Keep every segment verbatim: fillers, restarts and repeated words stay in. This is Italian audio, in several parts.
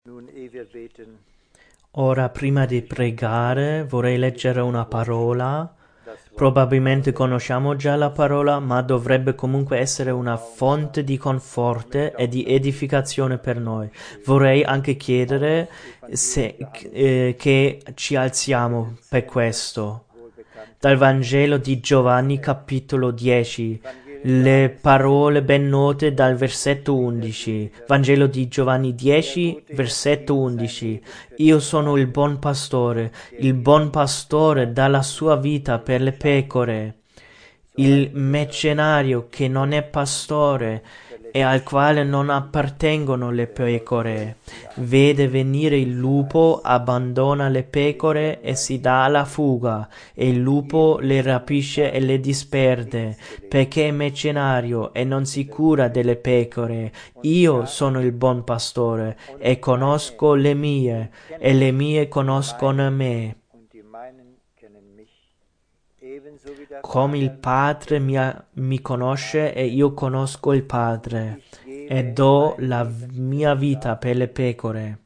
Ora, prima di pregare, vorrei leggere una parola. Probabilmente conosciamo già la parola, ma dovrebbe comunque essere una fonte di conforto e di edificazione per noi. Vorrei anche chiedere se, eh, che ci alziamo per questo. Dal Vangelo di Giovanni, capitolo dieci, le parole ben note dal versetto undici. Vangelo di Giovanni dieci, versetto undici. Io sono il buon pastore, il buon pastore dà la sua vita per le pecore. Il mercenario che non è pastore e al quale non appartengono le pecore, vede venire il lupo, abbandona le pecore e si dà alla fuga, e il lupo le rapisce e le disperde, perché è mercenario e non si cura delle pecore. Io sono il buon pastore e conosco le mie, e le mie conoscono me. Come il Padre mi, ha- mi conosce e io conosco il Padre, e do la mia vita per le pecore.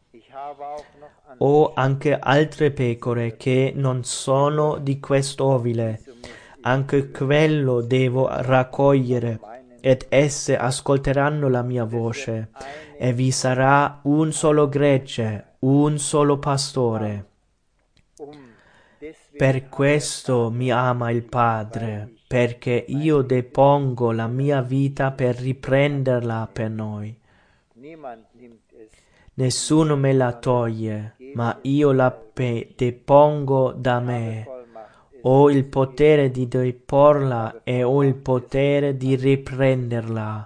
Ho anche altre pecore che non sono di quest'ovile, anche quello devo raccogliere, ed esse ascolteranno la mia voce, e vi sarà un solo gregge, un solo pastore. Per questo mi ama il Padre, perché io depongo la mia vita per riprenderla per noi. Nessuno me la toglie, ma io la pe- depongo da me. Ho il potere di deporla e ho il potere di riprenderla.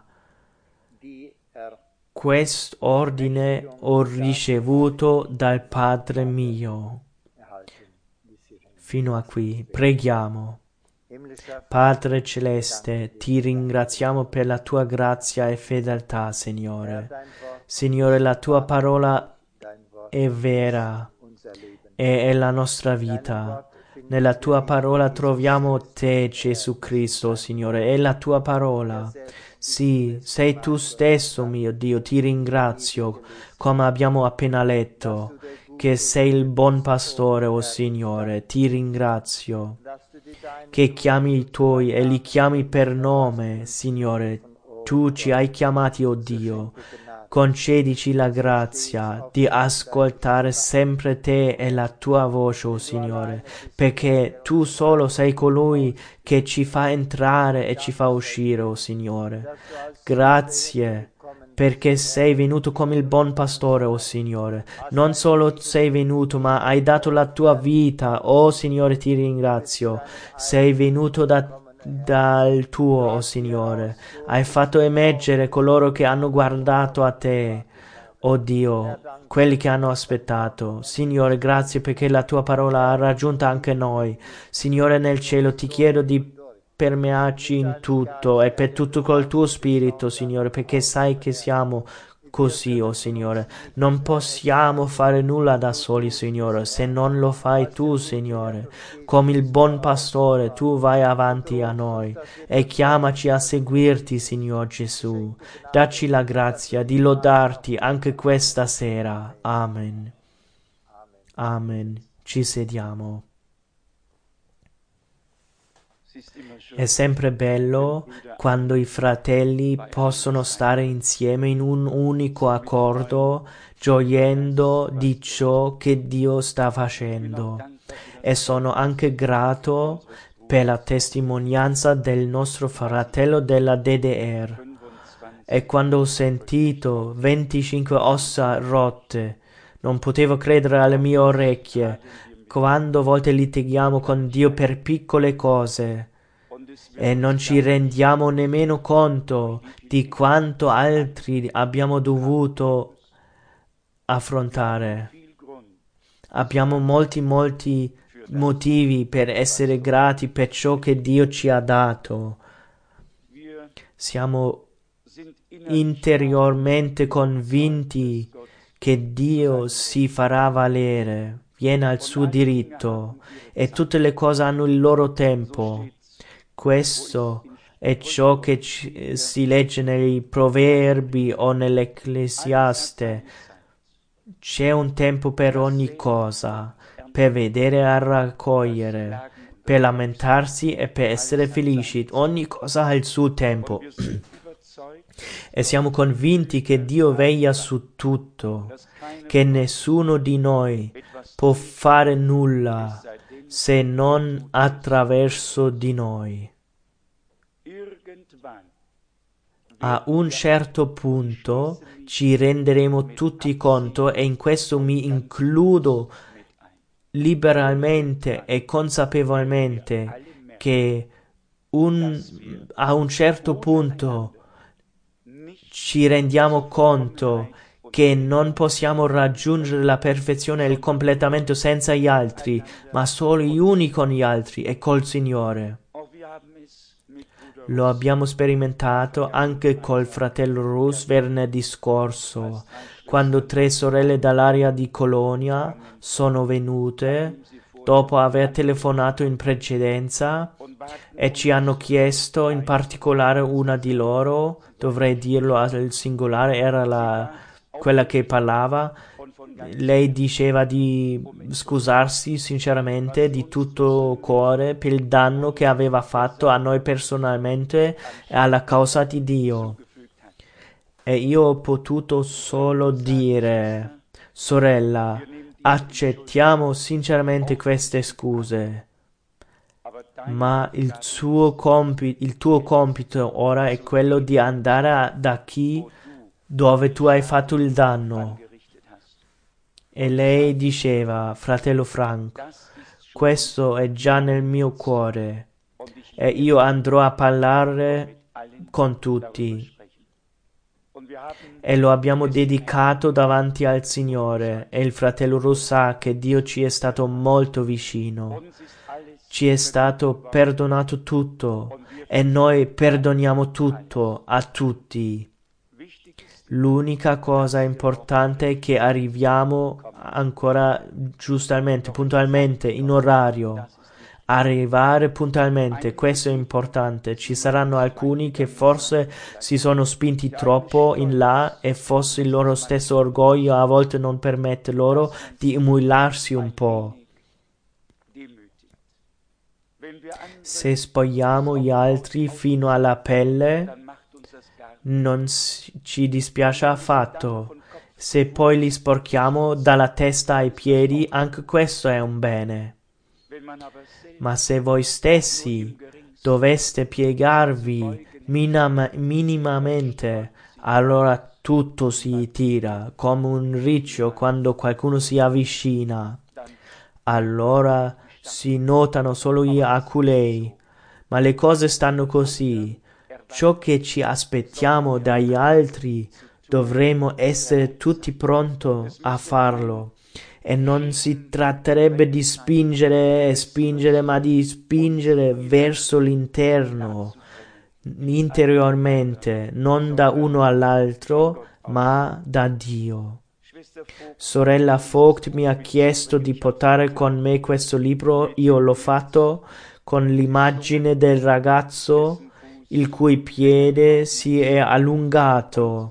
Quest'ordine ho ricevuto dal Padre mio. Fino a qui, preghiamo. Padre Celeste, ti ringraziamo per la tua grazia e fedeltà, Signore. Signore, la tua parola è vera e è la nostra vita. Nella tua parola troviamo te, Gesù Cristo, Signore, è la tua parola. Sì, sei tu stesso, mio Dio, ti ringrazio, come abbiamo appena letto, che sei il buon pastore, o oh Signore, ti ringrazio, che chiami i tuoi e li chiami per nome, Signore, tu ci hai chiamati, o oh Dio. Concedici la grazia di ascoltare sempre te e la tua voce, o oh Signore, perché tu solo sei colui che ci fa entrare e ci fa uscire, o oh Signore. Grazie perché sei venuto come il buon pastore, o oh Signore. Non solo sei venuto, ma hai dato la tua vita, o oh Signore, ti ringrazio. Sei venuto da dal tuo, o oh Signore, hai fatto emergere coloro che hanno guardato a te, o oh Dio, quelli che hanno aspettato. Signore, grazie perché la tua parola ha raggiunto anche noi. Signore, nel cielo ti chiedo di permearci in tutto e per tutto col tuo spirito, Signore, perché sai che siamo così, o oh Signore. Non possiamo fare nulla da soli, Signore, se non lo fai tu, Signore. Come il buon pastore, tu vai avanti a noi e chiamaci a seguirti, Signor Gesù. Dacci la grazia di lodarti anche questa sera. Amen. Amen. Ci sediamo. È sempre bello quando i fratelli possono stare insieme in un unico accordo, gioiendo di ciò che Dio sta facendo. E sono anche grato per la testimonianza del nostro fratello della D D R. E quando ho sentito venticinque ossa rotte, non potevo credere alle mie orecchie. Quando a volte litighiamo con Dio per piccole cose e non ci rendiamo nemmeno conto di quanto altri abbiamo dovuto affrontare. Abbiamo molti, molti motivi per essere grati per ciò che Dio ci ha dato. Siamo interiormente convinti che Dio si farà valere, viene al suo diritto e tutte le cose hanno il loro tempo. Questo è ciò che ci, si legge nei Proverbi o nell'Ecclesiaste. C'è un tempo per ogni cosa, per vedere e raccogliere, per lamentarsi e per essere felici. Ogni cosa ha il suo tempo. E siamo convinti che Dio veglia su tutto, che nessuno di noi può fare nulla se non attraverso di noi. A un certo punto ci renderemo tutti conto, e in questo mi includo liberalmente e consapevolmente, che un, a un certo punto ci rendiamo conto che non possiamo raggiungere la perfezione e il completamento senza gli altri, ma solo gli uni con gli altri e col Signore. Lo abbiamo sperimentato anche col fratello Rus venerdì scorso, quando tre sorelle dall'area di Colonia sono venute dopo aver telefonato in precedenza e ci hanno chiesto, in particolare una di loro, dovrei dirlo al singolare, era la, quella che parlava. Lei diceva di scusarsi sinceramente di tutto cuore per il danno che aveva fatto a noi personalmente e alla causa di Dio. E io ho potuto solo dire: sorella, accettiamo sinceramente queste scuse, ma il, suo compi- il tuo compito ora è quello di andare a, da chi dove tu hai fatto il danno. E lei diceva: fratello Frank, questo è già nel mio cuore e io andrò a parlare con tutti. E lo abbiamo dedicato davanti al Signore, e il fratello Ross sa che Dio ci è stato molto vicino. Ci è stato perdonato tutto e noi perdoniamo tutto a tutti. L'unica cosa importante è che arriviamo ancora giustamente, puntualmente, in orario. Arrivare puntualmente, questo è importante. Ci saranno alcuni che forse si sono spinti troppo in là e forse il loro stesso orgoglio a volte non permette loro di umiliarsi un po'. Se spogliamo gli altri fino alla pelle, non ci dispiace affatto. Se poi li sporchiamo dalla testa ai piedi, anche questo è un bene. Ma se voi stessi doveste piegarvi minima, minimamente, allora tutto si tira come un riccio quando qualcuno si avvicina. Allora si notano solo gli aculei, ma le cose stanno così. Ciò che ci aspettiamo dagli altri dovremo essere tutti pronti a farlo. E non si tratterebbe di spingere e spingere, ma di spingere verso l'interno, interiormente, non da uno all'altro, ma da Dio. Sorella Vogt mi ha chiesto di portare con me questo libro, io l'ho fatto con l'immagine del ragazzo il cui piede si è allungato.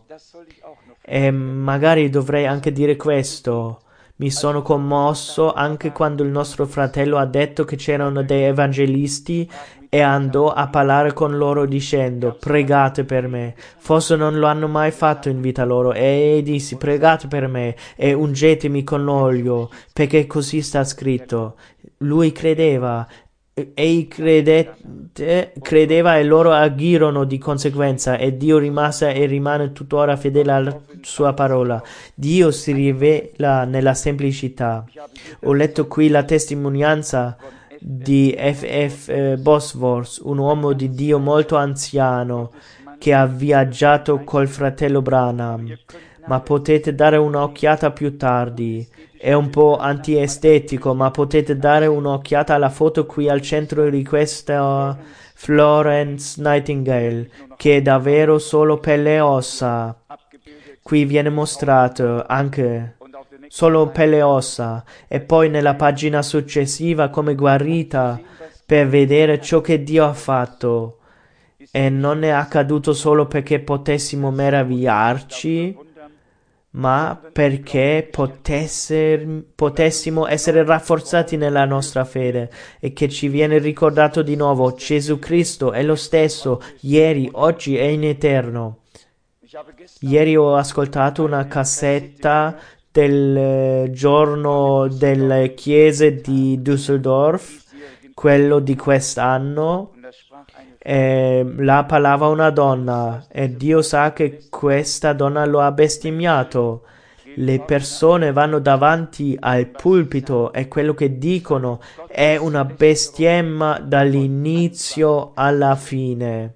E magari dovrei anche dire questo. Mi sono commosso anche quando il nostro fratello ha detto che c'erano dei evangelisti e andò a parlare con loro dicendo: pregate per me. Forse non lo hanno mai fatto in vita loro, e dissi: pregate per me e ungetemi con l'olio, perché così sta scritto. Lui credeva. Ei credette, credeva e loro agirono di conseguenza, e Dio rimase e rimane tuttora fedele alla sua parola. Dio si rivela nella semplicità. Ho letto qui la testimonianza di F F Eh, Bosworth, un uomo di Dio molto anziano che ha viaggiato col fratello Branham, ma potete dare un'occhiata più tardi. È un po' antiestetico, ma potete dare un'occhiata alla foto qui al centro di questa Florence Nightingale, che è davvero solo pelle e ossa. Qui viene mostrato anche solo pelle e ossa, e poi nella pagina successiva come guarita, per vedere ciò che Dio ha fatto. E non è accaduto solo perché potessimo meravigliarci, ma perché potesser, potessimo essere rafforzati nella nostra fede e che ci viene ricordato di nuovo: Gesù Cristo è lo stesso ieri, oggi e in eterno. Ieri ho ascoltato una cassetta del giorno delle chiese di Düsseldorf, quello di quest'anno. E là parlava una donna e Dio sa che questa donna lo ha bestemmiato. Le persone vanno davanti al pulpito e quello che dicono è una bestemma dall'inizio alla fine.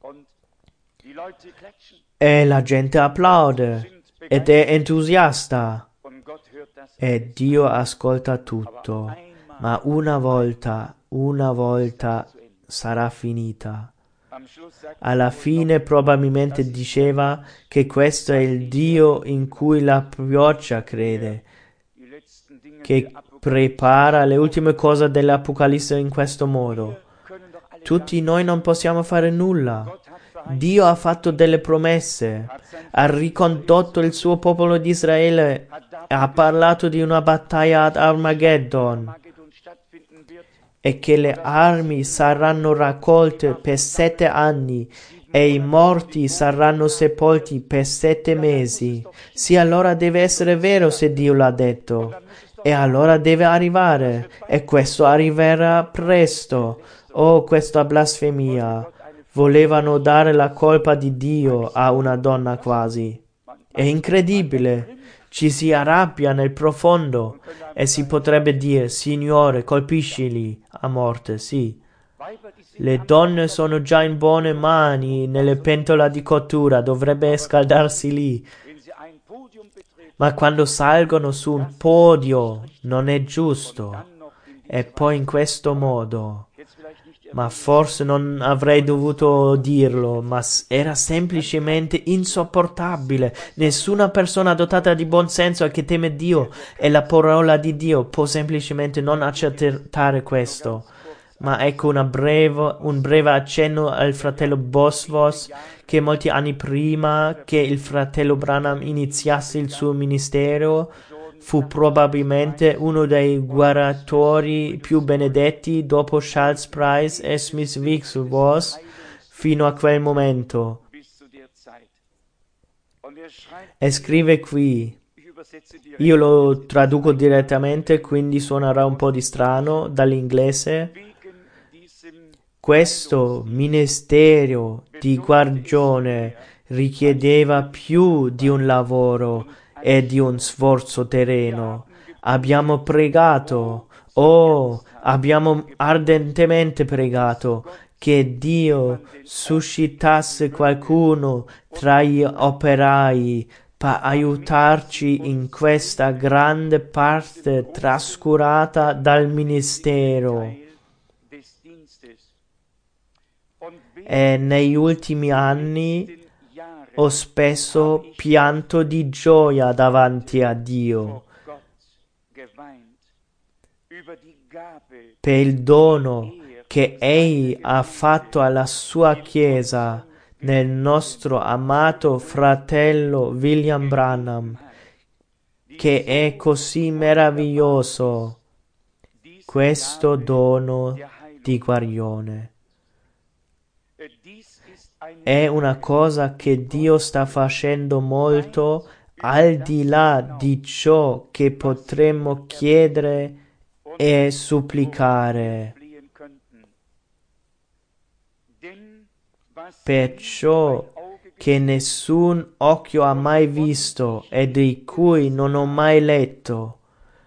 E la gente applaude ed è entusiasta. E Dio ascolta tutto. Ma una volta, una volta sarà finita. Alla fine probabilmente diceva che questo è il Dio in cui la pioggia crede, che prepara le ultime cose dell'Apocalisse in questo modo. Tutti noi non possiamo fare nulla. Dio ha fatto delle promesse, ha ricondotto il suo popolo di Israele, ha parlato di una battaglia ad Armageddon e che le armi saranno raccolte per sette anni e i morti saranno sepolti per sette mesi. Sì, allora deve essere vero se Dio l'ha detto. E allora deve arrivare. E questo arriverà presto. Oh, questa blasfemia. Volevano dare la colpa di Dio a una donna quasi. È incredibile. Ci si arrabbia nel profondo e si potrebbe dire: Signore, colpiscili a morte, sì. Le donne sono già in buone mani nelle pentole di cottura, dovrebbe scaldarsi lì. Ma quando salgono su un podio non è giusto. E poi in questo modo. Ma forse non avrei dovuto dirlo, ma era semplicemente insopportabile. Nessuna persona dotata di buon senso e che teme Dio e la parola di Dio può semplicemente non accettare questo. Ma ecco una breve, un breve accenno al fratello Bosworth, che molti anni prima che il fratello Branham iniziasse il suo ministero fu probabilmente uno dei guaritori più benedetti dopo Charles Price e Smith Wigglesworth fino a quel momento. E scrive qui, io lo traduco direttamente, quindi suonerà un po' di strano dall'inglese: questo ministero di guarigione richiedeva più di un lavoro e di un sforzo terreno. Abbiamo pregato, oh, abbiamo ardentemente pregato che Dio suscitasse qualcuno tra gli operai per aiutarci in questa grande parte trascurata dal ministero. E negli ultimi anni ho spesso pianto di gioia davanti a Dio per il dono che Egli ha fatto alla sua Chiesa nel nostro amato fratello William Branham, che è così meraviglioso, questo dono di guarigione. È una cosa che Dio sta facendo molto al di là di ciò che potremmo chiedere e supplicare. Perciò che nessun occhio ha mai visto e di cui non ho mai letto,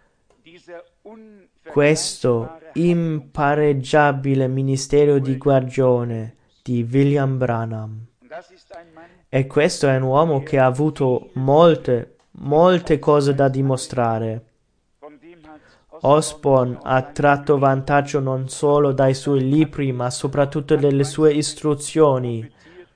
questo impareggiabile ministero di guarigione di William Branham. E questo è un uomo che ha avuto molte, molte cose da dimostrare. Osborne ha tratto vantaggio non solo dai suoi libri, ma soprattutto delle sue istruzioni.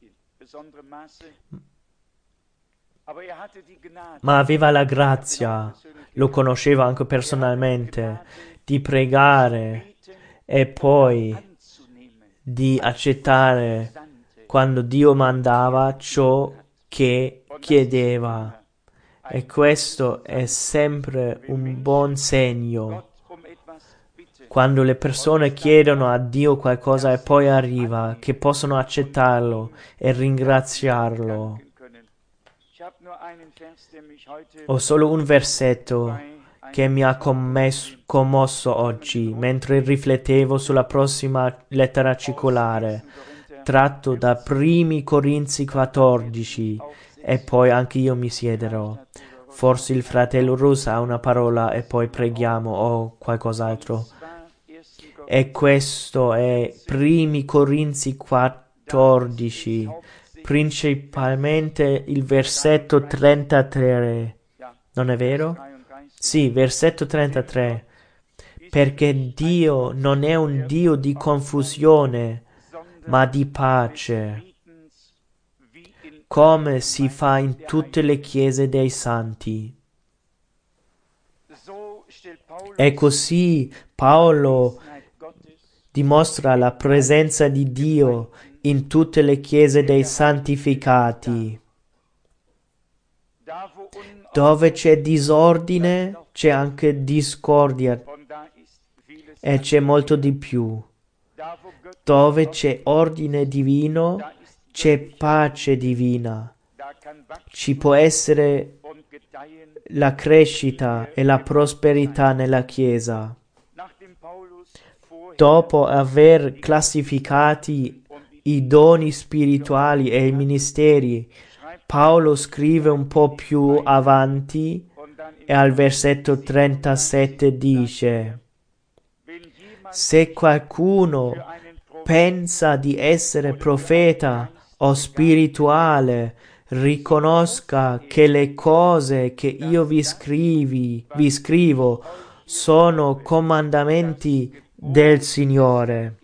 Ma aveva la grazia, lo conosceva anche personalmente, di pregare e poi di accettare quando Dio mandava ciò che chiedeva. E questo è sempre un buon segno. Quando le persone chiedono a Dio qualcosa e poi arriva, che possono accettarlo e ringraziarlo. Ho solo un versetto che mi ha commesso, commosso oggi, mentre riflettevo sulla prossima lettera circolare, tratto da Primi Corinzi quattordici, e poi anche io mi siederò. Forse il fratello Rus ha una parola e poi preghiamo o qualcos'altro. E questo è Primi Corinzi quattordici, principalmente il versetto trentatré. Non è vero? Sì, versetto trentatré. Perché Dio non è un Dio di confusione, ma di pace, come si fa in tutte le chiese dei santi. E così Paolo dimostra la presenza di Dio in tutte le chiese dei santificati. Dove c'è disordine, c'è anche discordia, e c'è molto di più. Dove c'è ordine divino, c'è pace divina. Ci può essere la crescita e la prosperità nella Chiesa. Dopo aver classificati i doni spirituali e i ministeri, Paolo scrive un po' più avanti e al versetto trentasette dice: se qualcuno pensa di essere profeta o spirituale, riconosca che le cose che io vi scrivi, vi scrivo sono comandamenti del Signore.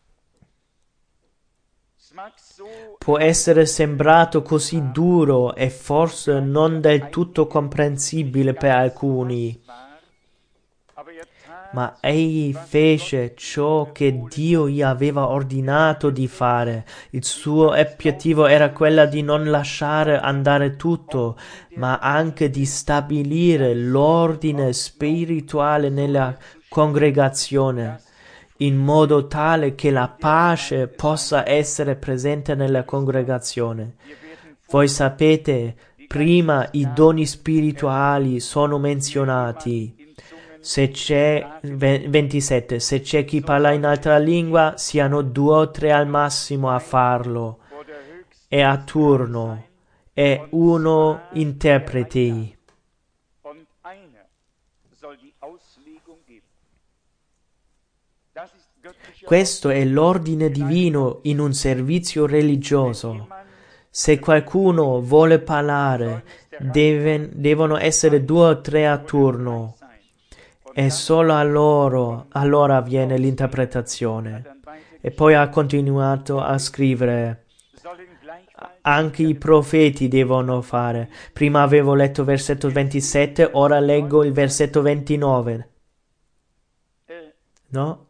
Può essere sembrato così duro e forse non del tutto comprensibile per alcuni, ma egli fece ciò che Dio gli aveva ordinato di fare. Il suo obiettivo era quello di non lasciare andare tutto, ma anche di stabilire l'ordine spirituale nella congregazione, in modo tale che la pace possa essere presente nella congregazione. Voi sapete, prima i doni spirituali sono menzionati. Se c'è, ventisette, se c'è chi parla in altra lingua, siano due o tre al massimo a farlo, e a turno, e uno interpreti. Questo è l'ordine divino in un servizio religioso. Se qualcuno vuole parlare, deve, devono essere due o tre a turno. E solo a loro allora avviene l'interpretazione. E poi ha continuato a scrivere: anche i profeti devono fare. Prima avevo letto versetto ventisette, ora leggo il versetto ventinove. No?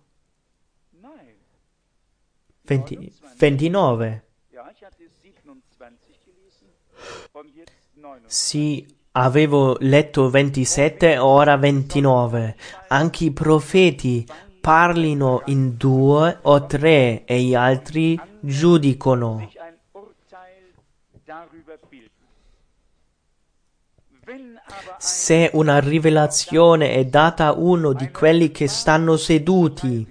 venti, ventinove. Sì, avevo letto ventisette, ora ventinove. Anche i profeti parlino in due o tre e gli altri giudicano. Se una rivelazione è data a uno di quelli che stanno seduti,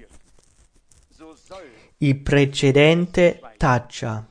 il precedente taccia.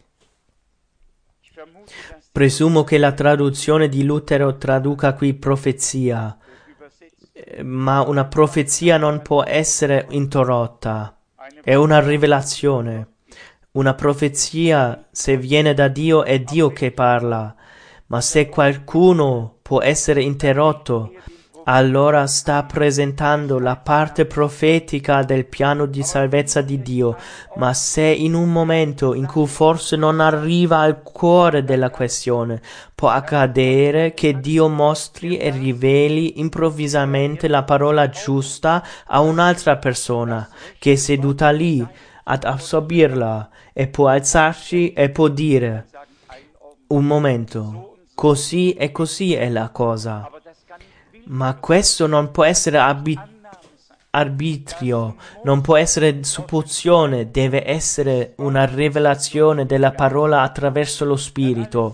Presumo che la traduzione di Lutero traduca qui profezia, ma una profezia non può essere interrotta. È una rivelazione. Una profezia, se viene da Dio, è Dio che parla, ma se qualcuno può essere interrotto, allora sta presentando la parte profetica del piano di salvezza di Dio. Ma se in un momento in cui forse non arriva al cuore della questione, può accadere che Dio mostri e riveli improvvisamente la parola giusta a un'altra persona che è seduta lì ad assorbirla, e può alzarsi e può dire: un momento, così e così è la cosa. Ma questo non può essere abi- arbitrio, non può essere supposizione, deve essere una rivelazione della parola attraverso lo Spirito.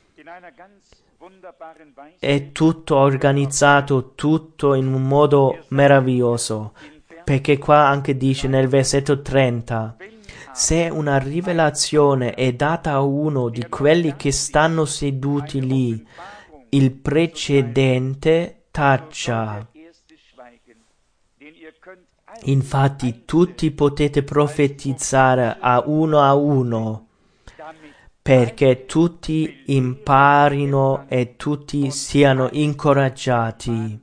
È tutto organizzato, tutto in un modo meraviglioso, perché qua anche dice nel versetto trenta, se una rivelazione è data a uno di quelli che stanno seduti lì, il precedente taccia. Infatti tutti potete profetizzare a uno a uno, perché tutti imparino e tutti siano incoraggiati.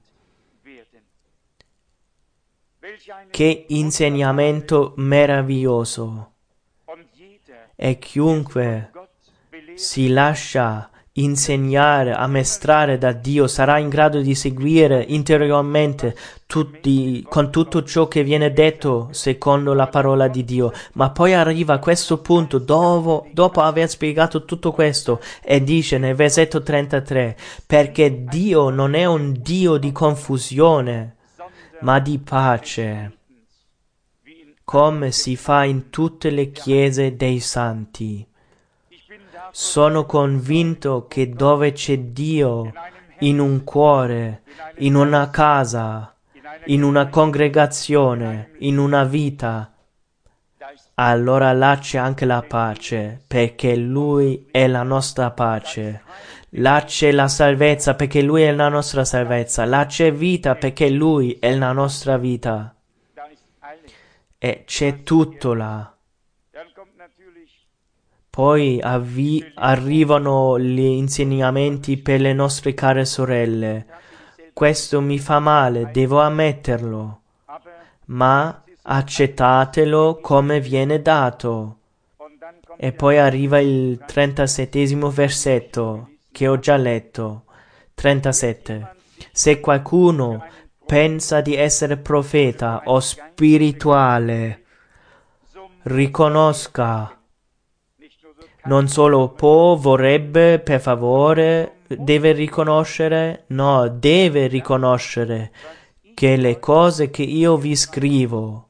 Che insegnamento meraviglioso! E chiunque si lascia insegnare, ammaestrare da Dio, sarà in grado di seguire interiormente tutti, con tutto ciò che viene detto secondo la parola di Dio. Ma poi arriva a questo punto, dopo, dopo aver spiegato tutto questo, e dice nel versetto trentatré, perché Dio non è un Dio di confusione, ma di pace, come si fa in tutte le chiese dei santi. Sono convinto che dove c'è Dio, in un cuore, in una casa, in una congregazione, in una vita, allora là c'è anche la pace, perché Lui è la nostra pace. Là c'è la salvezza, perché Lui è la nostra salvezza. Là c'è vita, perché Lui è la nostra vita. E c'è tutto là. Poi avvi- arrivano gli insegnamenti per le nostre care sorelle. Questo mi fa male, devo ammetterlo, ma accettatelo come viene dato. E poi arriva il trentasettesimo versetto, che ho già letto. trentasette. Se qualcuno pensa di essere profeta o spirituale, riconosca. Non solo può, vorrebbe, per favore, deve riconoscere, no, deve riconoscere che le cose che io vi scrivo,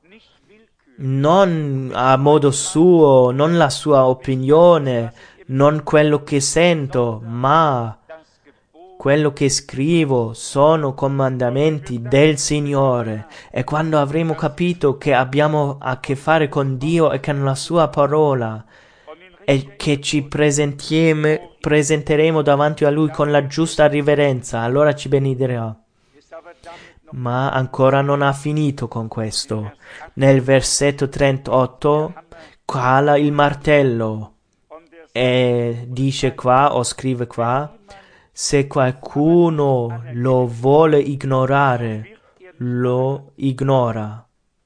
non a modo suo, non la sua opinione, non quello che sento, ma quello che scrivo sono comandamenti del Signore. E quando avremo capito che abbiamo a che fare con Dio e con la sua parola, e che ci presenteremo davanti a Lui con la giusta riverenza, allora ci benedirà. Ma ancora non ha finito con questo. Nel versetto trentotto cala il martello e dice qua, o scrive qua, se qualcuno lo vuole ignorare, lo ignora.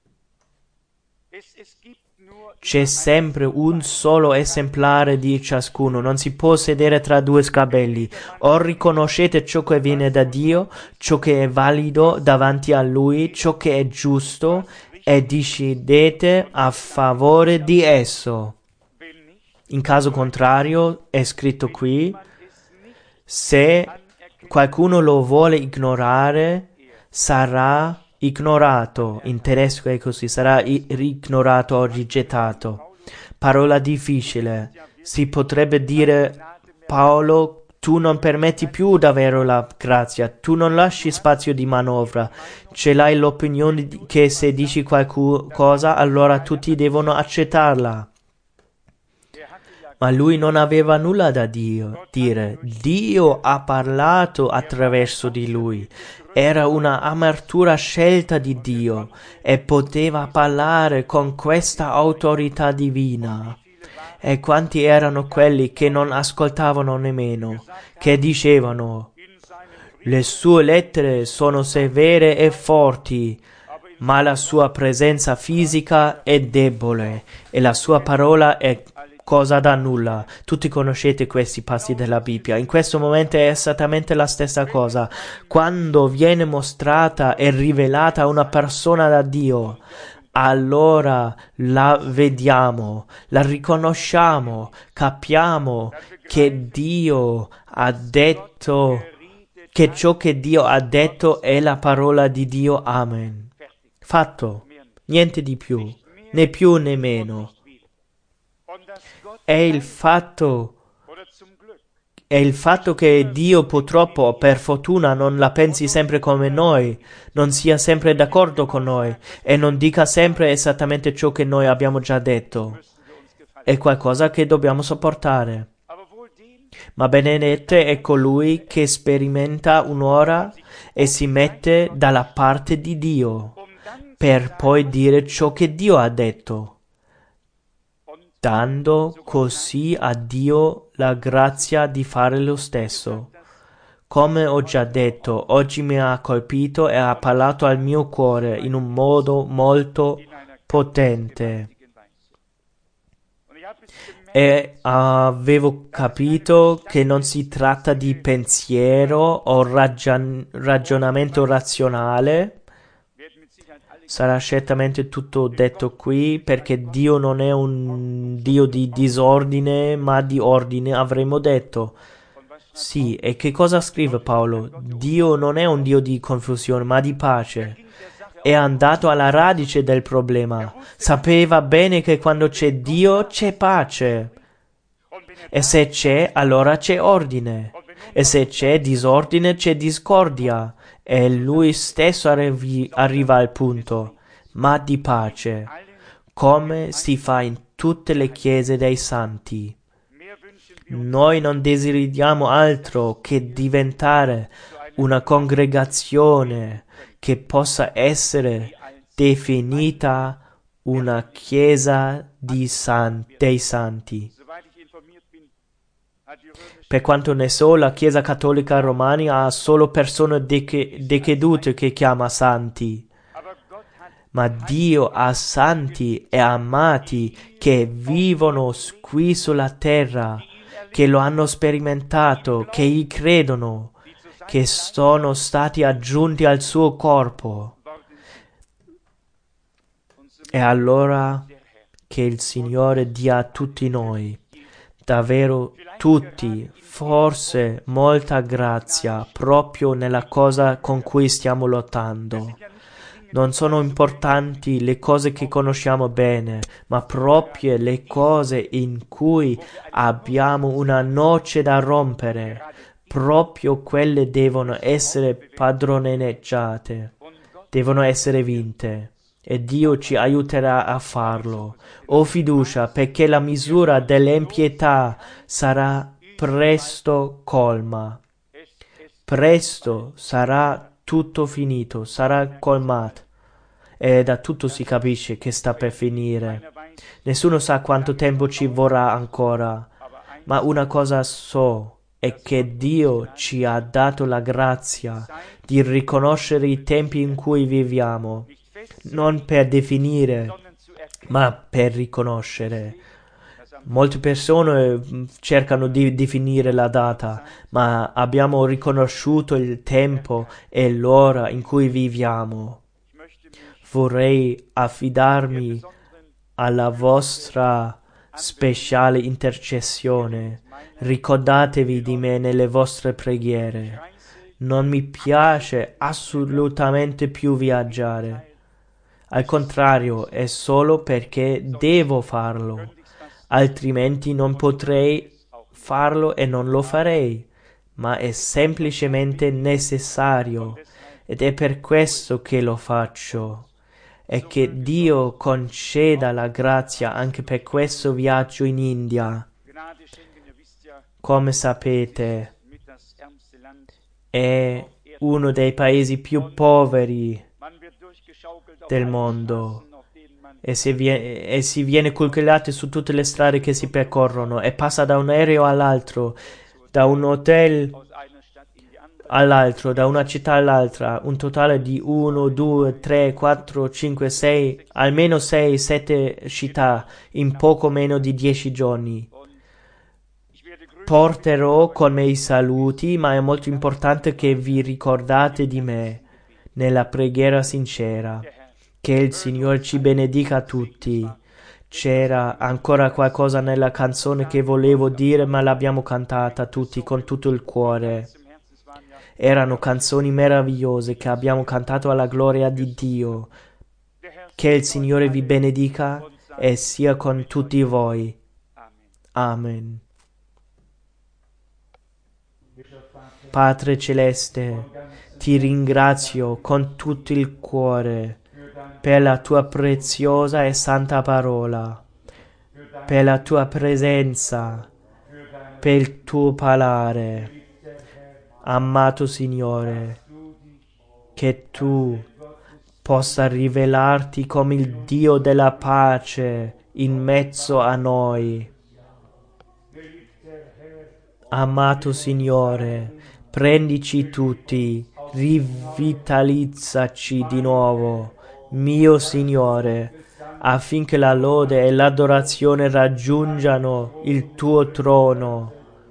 C'è sempre un solo esemplare di ciascuno, non si può sedere tra due scabelli. O riconoscete ciò che viene da Dio, ciò che è valido davanti a Lui, ciò che è giusto, e decidete a favore di esso. In caso contrario, è scritto qui, se qualcuno lo vuole ignorare, sarà ignorato. In tedesco è così, sarà ignorato o rigettato. Parola difficile. Si potrebbe dire, Paolo, tu non permetti più davvero la grazia, tu non lasci spazio di manovra, ce l'hai l'opinione che se dici qualcosa allora tutti devono accettarla. Ma lui non aveva nulla da Dio, dire. Dio ha parlato attraverso di lui. Era una amartura scelta di Dio e poteva parlare con questa autorità divina. E quanti erano quelli che non ascoltavano nemmeno, che dicevano: le sue lettere sono severe e forti, ma la sua presenza fisica è debole e la sua parola è cosa da nulla. Tutti conoscete questi passi della Bibbia. In questo momento è esattamente la stessa cosa. Quando viene mostrata e rivelata una persona da Dio, allora la vediamo, la riconosciamo, capiamo che Dio ha detto, che ciò che Dio ha detto è la parola di Dio. Amen. Fatto. Niente di più, né più né meno. È il fatto È il fatto che Dio purtroppo, per fortuna, non la pensi sempre come noi, non sia sempre d'accordo con noi e non dica sempre esattamente ciò che noi abbiamo già detto. È qualcosa che dobbiamo sopportare. Ma benedetto è colui che sperimenta un'ora e si mette dalla parte di Dio, per poi dire ciò che Dio ha detto, dando così a Dio la grazia di fare lo stesso. Come ho già detto, oggi mi ha colpito e ha parlato al mio cuore in un modo molto potente. E avevo capito che non si tratta di pensiero o ragion- ragionamento razionale. Sarà certamente tutto detto qui, perché Dio non è un Dio di disordine, ma di ordine, avremmo detto. Sì, e che cosa scrive Paolo? Dio non è un Dio di confusione, ma di pace. È andato alla radice del problema. Sapeva bene che quando c'è Dio c'è pace. E se c'è, allora c'è ordine. E se c'è disordine, c'è discordia. E lui stesso arrivi, arriva al punto, ma di pace, come si fa in tutte le chiese dei santi. Noi non desideriamo altro che diventare una congregazione che possa essere definita una chiesa di san- dei santi. Per quanto ne so, la Chiesa Cattolica Romana ha solo persone dec- decedute che chiama santi. Ma Dio ha santi e amati che vivono qui sulla terra, che lo hanno sperimentato, che gli credono, che sono stati aggiunti al suo corpo. E allora che il Signore dia a tutti noi, davvero tutti, forse molta grazia proprio nella cosa con cui stiamo lottando. Non sono importanti le cose che conosciamo bene, ma proprio le cose in cui abbiamo una noce da rompere. Proprio quelle devono essere padroneggiate, devono essere vinte. E Dio ci aiuterà a farlo. Ho fiducia, perché la misura dell'impietà sarà presto colma. Presto sarà tutto finito, sarà colmato. E da tutto si capisce che sta per finire. Nessuno sa quanto tempo ci vorrà ancora, ma una cosa so, è che Dio ci ha dato la grazia di riconoscere i tempi in cui viviamo, non per definire, ma per riconoscere. Molte persone cercano di definire la data, ma abbiamo riconosciuto il tempo e l'ora in cui viviamo. Vorrei affidarmi alla vostra speciale intercessione. Ricordatevi di me nelle vostre preghiere. Non mi piace assolutamente più viaggiare. Al contrario, è solo perché devo farlo. Altrimenti non potrei farlo e non lo farei, ma è semplicemente necessario ed è per questo che lo faccio. E che Dio conceda la grazia anche per questo viaggio in India. Come sapete, è uno dei paesi più poveri del mondo. E si, viene, e si viene cucchiaiati su tutte le strade che si percorrono e passa da un aereo all'altro, da un hotel all'altro, da una città all'altra, un totale di uno, due, tre, quattro, cinque, sei, almeno sei, sette città in poco meno di dieci giorni. Porterò con me i saluti, ma è molto importante che vi ricordate di me nella preghiera sincera. Che il Signore ci benedica tutti. C'era ancora qualcosa nella canzone che volevo dire, ma l'abbiamo cantata tutti con tutto il cuore. Erano canzoni meravigliose che abbiamo cantato alla gloria di Dio. Che il Signore vi benedica e sia con tutti voi. Amen. Padre Celeste, ti ringrazio con tutto il cuore per la tua preziosa e santa parola, per la tua presenza, per il tuo parlare. Amato Signore, che tu possa rivelarti come il Dio della pace in mezzo a noi. Amato Signore, prendici tutti, rivitalizzaci di nuovo, mio Signore, affinché la lode e l'adorazione raggiungano il tuo trono.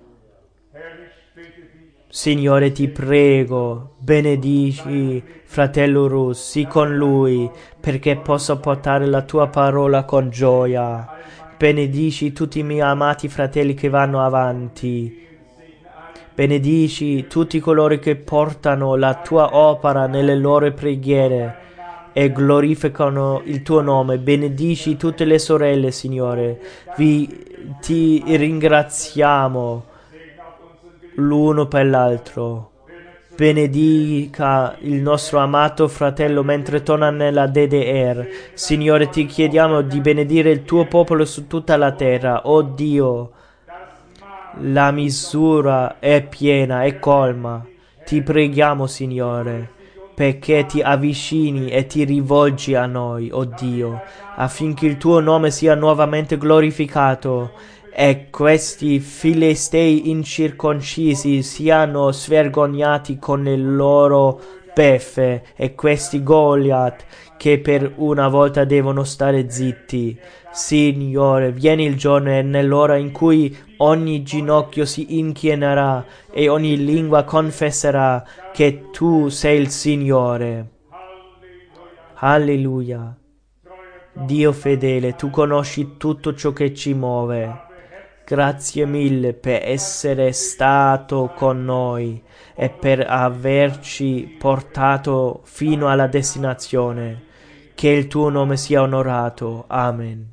Signore, ti prego, benedici fratello Russ, sii con lui, perché possa portare la tua parola con gioia. Benedici tutti i miei amati fratelli che vanno avanti. Benedici tutti coloro che portano la tua opera nelle loro preghiere e glorificano il tuo nome. Benedici tutte le sorelle, Signore. Vi ti ringraziamo l'uno per l'altro. Benedica il nostro amato fratello mentre torna nella D D R. Signore, ti chiediamo di benedire il tuo popolo su tutta la terra. Oh Dio, la misura è piena, è colma. Ti preghiamo, Signore, perché ti avvicini e ti rivolgi a noi, oh Dio, affinché il tuo nome sia nuovamente glorificato e questi filistei incirconcisi siano svergognati con le loro beffe e questi Goliath che per una volta devono stare zitti. Signore, vieni il giorno e nell'ora in cui ogni ginocchio si inchinerà e ogni lingua confesserà che tu sei il Signore. Alleluia. Dio fedele, tu conosci tutto ciò che ci muove. Grazie mille per essere stato con noi e per averci portato fino alla destinazione. Che il tuo nome sia onorato. Amen.